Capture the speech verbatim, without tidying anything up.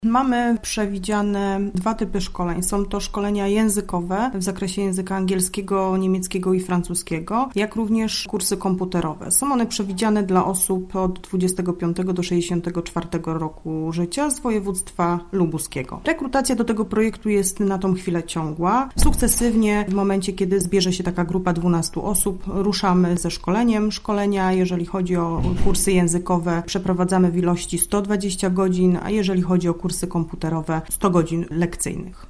Mamy przewidziane dwa typy szkoleń. Są to szkolenia językowe w zakresie języka angielskiego, niemieckiego i francuskiego, jak również kursy komputerowe. Są one przewidziane dla osób od dwudziestego piątego do sześćdziesiątego czwartego roku życia z województwa lubuskiego. Rekrutacja do tego projektu jest na tą chwilę ciągła. Sukcesywnie w momencie, kiedy zbierze się taka grupa dwunastu osób, ruszamy ze szkoleniem. Szkolenia, jeżeli chodzi o kursy językowe, przeprowadzamy w ilości sto dwadzieścia godzin, a jeżeli chodzi o kursy komputerowe, sto godzin lekcyjnych.